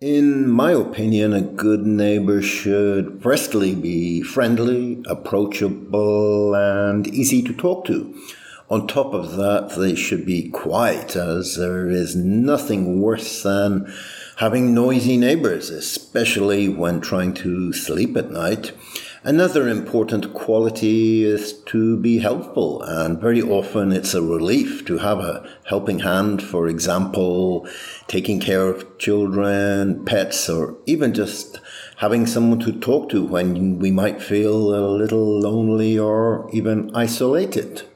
In my opinion, a good neighbor should firstly be friendly, approachable, and easy to talk to. On top of that, they should be quiet, as there is nothing worse than having noisy neighbors, especially when trying to sleep at night. Another important quality is to be helpful, and very often it's a relief to have a helping hand, for example, taking care of children, pets, or even just having someone to talk to when we might feel a little lonely or even isolated.